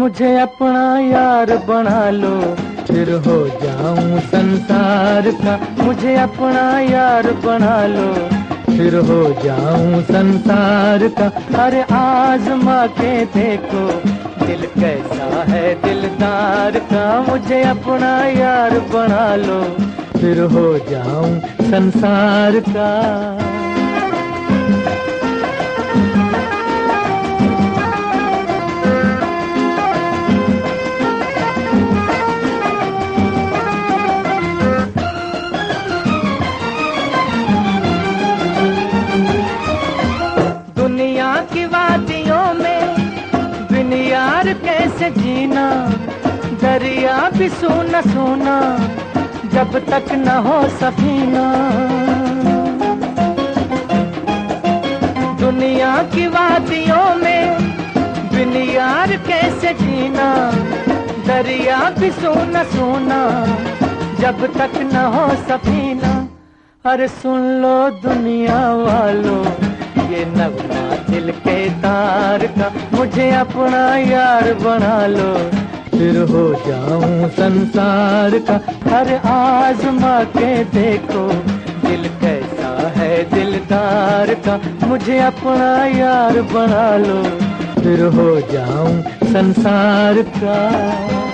मुझे अपना यार बना लो, फिर हो जाऊं संसार का। मुझे अपना यार बना लो, फिर हो जाऊं संसार का। अरे आजमा के देखो दिल कैसा है दिलदार का। मुझे अपना यार बना लो, फिर हो जाऊं संसार का। दुनिया की वादियों में बिन यार कैसे जीना, दरिया भी सूना सूना जब तक न हो सफीना। दुनिया की वादियों में बिन यार कैसे जीना, दरिया भी सूना सूना जब तक न हो सफीना। अरे सुन लो दुनिया वालों ये नगमा दिल के तार का। मुझे अपना यार बना लो, फिर हो जाऊं संसार का। हर आजमा के देखो दिल कैसा है दिलदार का। मुझे अपना यार बना लो, फिर हो जाऊं संसार का।